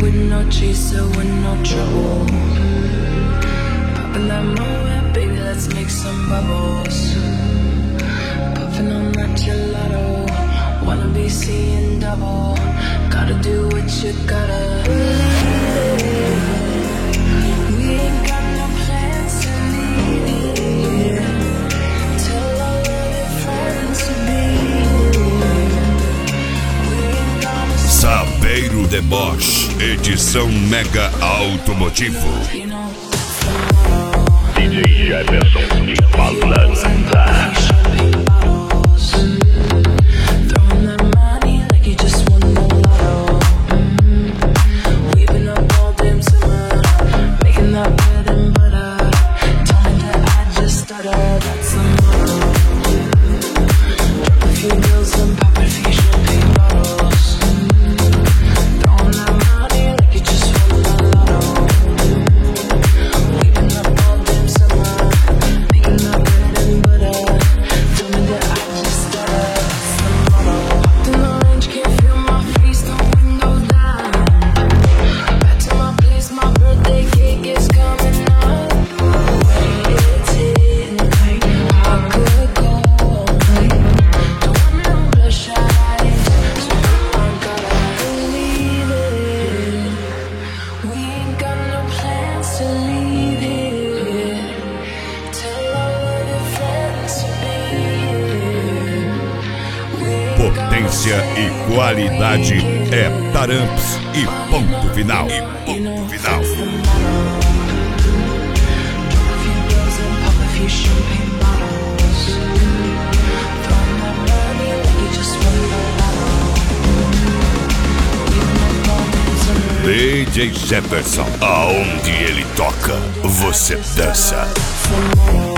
with no chaser, with no trouble. Popping that moe, baby, let's make some bubbles. Puffing on that gelato, wanna be seeing double. Gotta do what you gotta. We ain't got no plans to leave. Tell all of your friends to be. Sabeiro Deboche, edição Mega Automotivo. DJ Jefferson de Malanza. Potência e qualidade é Taramps e ponto final. DJ Jefferson, aonde ele toca, você dança.